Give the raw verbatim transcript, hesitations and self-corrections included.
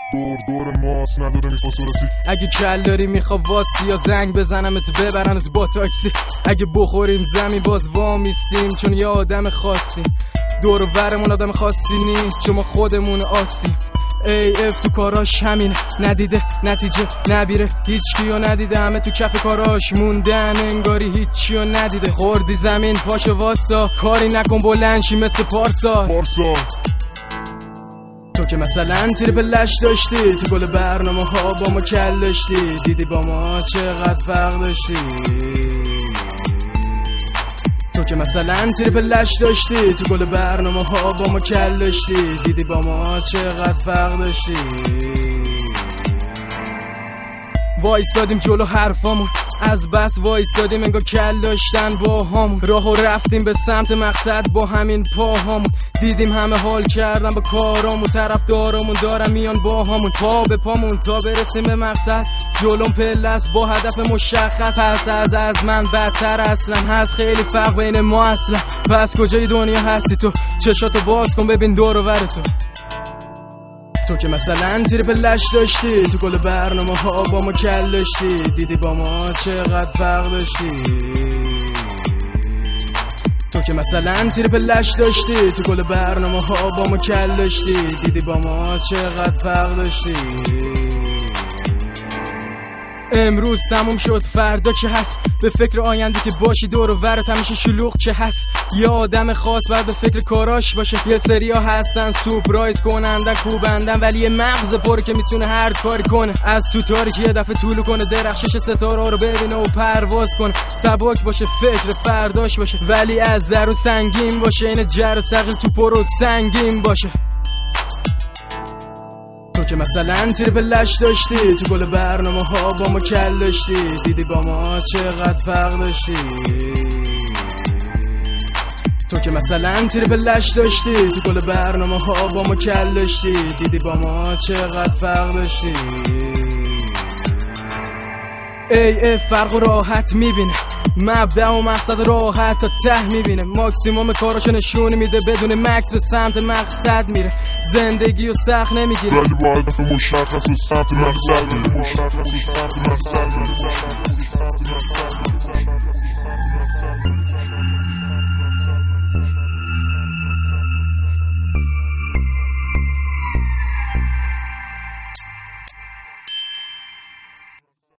دور دور ماست نداره میخواست رسی. اگه کل داری میخوا واسی یا زنگ بزنمت ببرنت با تاکسی. اگه بخوریم زمین باز وامیستیم چون یه آدم خاصیم. دور و برمون آدم خاصی نیست چون ما خودمون آسیم. ای اف تو کاراش همینه، ندیده نتیجه نبیره، هیچ کیو ندیده، همه تو کف کاراش موندن انگاری هیچیو ندیده. خوردی زمین پاشو واسا، کاری نکن بلنشی مثل پارسا. پارسا تو که مثلا تیر به لش داشتی، تو گل برنامه ها با ما کل داشتی، دیدی با ما چقدر فرق داشتی. تو که مثلا تیر به لش داشتی، تو گل برنامه ها با ما کل داشتی، دیدی با ما چقدر فرق داشتی. وایسادیم جلو حرفامون، از بس وایسادیم انگار کل داشتن با همون. راهو رفتیم به سمت مقصد با همین پاهامون، دیدیم همه حال کردن با کارامون، طرف دارمون دارم میان با همون، پا به پامون تا برسیم به مقصد. جلوم پلس با هدف مشخص، پس از از من بدتر اصلا هست خیلی فرق بین ما اصلا. پس کجای دنیا هستی تو؟ چشاتو باز کن ببین دور و ور تو. تو که مثلا تیر به لش داشتی، تو کل برنامه ها با ما کل داشتی، دیدی با ما چقدر فرق داشتی. تو که مثلا تیر به لش داشتی، تو کل برنامه ها با ما کل داشتی، دیدی با ما چقدر فرق داشتی. امروز تموم شد فردا چه هست؟ به فکر آینده که باشی دور و ورت همیشه شلوغ چه هست؟ یه آدم خاص باید به فکر کاراش باشه. یه سریا هستن سورپرایز کنندن کوبندن، ولی یه مغز پر که میتونه هر کاری کنه. از تو تاریکی یه دفعه طولو کنه، درخشش ستاره رو ببینه و پرواز کنه. سبک باشه فکر فرداش باشه، ولی از زر و سنگین باشه. این جر و ثقیل تو پرو سنگین باشه. تو که مثلا تیر به لش داشتی، تو گل برنامه ها با ما کل داشتی، دیدی با ما چقدر فرق داشتی. تو که مثلا تیر به لش داشتی، تو گل برنامه ها با ما کل داشتی، دیدی با ما چقدر فرق داشتی. ای اف فرق و راحت میبینه، مبدأ و مقصد راحت تا ته میبینه، ماکسیموم کاراشو نشون میده، بدون مکس به سمت مقصد میره. زندگی و سخت نمیگیره، ولی با هدف مشخص و سمت مقصد میره.